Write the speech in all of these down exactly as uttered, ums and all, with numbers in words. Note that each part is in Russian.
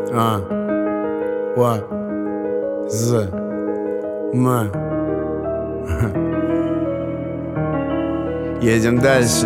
А. Ва. З. М. Едем дальше.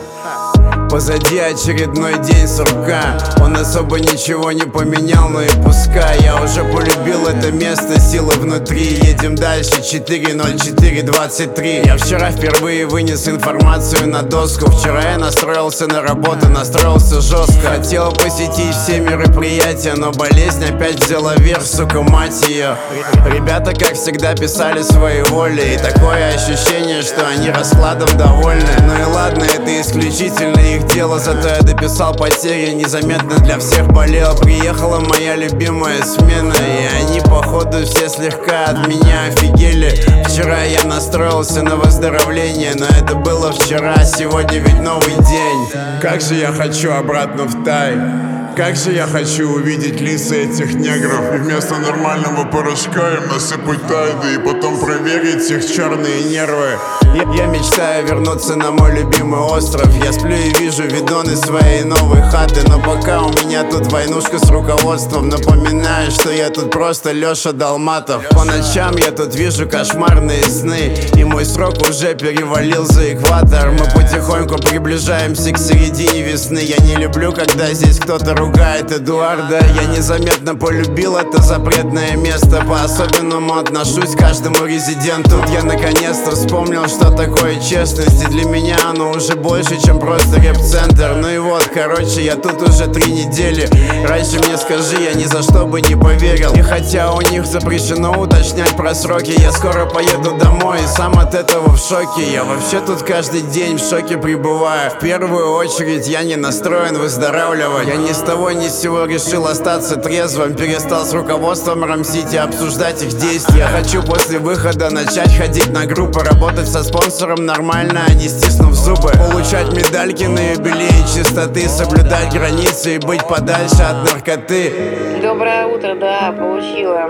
Позади очередной день сурка. Он особо ничего не поменял, но и пускай. Я уже полюбил это место, силы внутри. Едем дальше, четыре ноль четыре двадцать три. Я вчера впервые вынес информацию на доску. Вчера я настроился на работу, настроился жестко. Хотел посетить все мероприятия, но болезнь опять взяла верх, сука, мать ее. Ребята, как всегда, писали свои воли. И такое ощущение, что они раскладом довольны. Ну и ладно, это исключительно их дело, зато я дописал потери, незаметно для всех болел. Приехала моя любимая смена, и они походу все слегка от меня офигели. Вчера я настроился на выздоровление, но это было вчера, сегодня ведь новый день. Как же я хочу обратно в Тай. Как же я хочу увидеть лица этих негров и вместо нормального порошка им насыпать тайды и потом проверить их черные нервы. Я, я мечтаю вернуться на мой любимый остров. Я сплю и вижу видоны своей новой хаты, но пока у меня тут войнушка с руководством. Напоминаю, что я тут просто Леша Долматов. По ночам я тут вижу кошмарные сны, и мой срок уже перевалил за экватор. Мы потихоньку приближаемся к середине весны. Я не люблю, когда здесь кто-то ругает Эдуарда. Я незаметно полюбил это запретное место. По-особенному отношусь к каждому резиденту. Тут я наконец-то вспомнил, что такое честность. И для меня оно уже больше, чем просто рэп-центр. Ну и вот, короче, я тут уже три недели. Раньше мне скажи, я ни за что бы не поверил. И хотя у них запрещено уточнять про сроки, я скоро поеду домой и сам от этого в шоке. Я вообще тут каждый день в шоке пребываю. В первую очередь я не настроен выздоравливать. Я ни с того ни с сего решил остаться трезвым. Перестал с руководством рамсить и обсуждать их действия. Я хочу после выхода начать ходить на группы, работать со спонсором нормально, а не стиснув зубы. Получать медальки на юбилей чистоты, соблюдать границы и быть подальше от наркоты. Доброе утро, да, получила.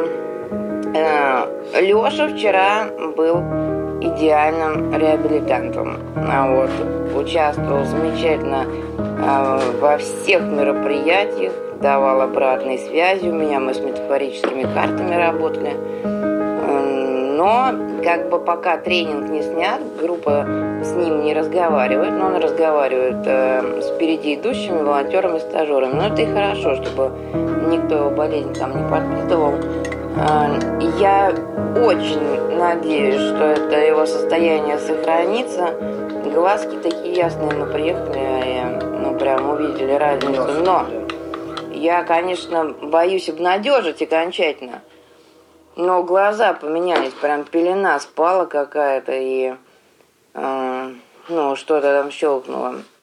Леша вчера был идеальным реабилитантом. А вот участвовал замечательно во всех мероприятиях, давал обратной связи у меня, мы с метафорическими картами работали. Но как бы пока тренинг не снят, группа с ним не разговаривает, но он разговаривает э, с впереди идущими волонтерами, стажерами. Но это и хорошо, чтобы никто его болезнь там не подпитывал. Э, я очень надеюсь, что это его состояние сохранится. Глазки такие ясные, мы приехали, и, ну прям увидели разницу. Но я, конечно, боюсь обнадежить окончательно. Но глаза поменялись, прям пелена спала какая-то, и э, ну, что-то там щелкнуло.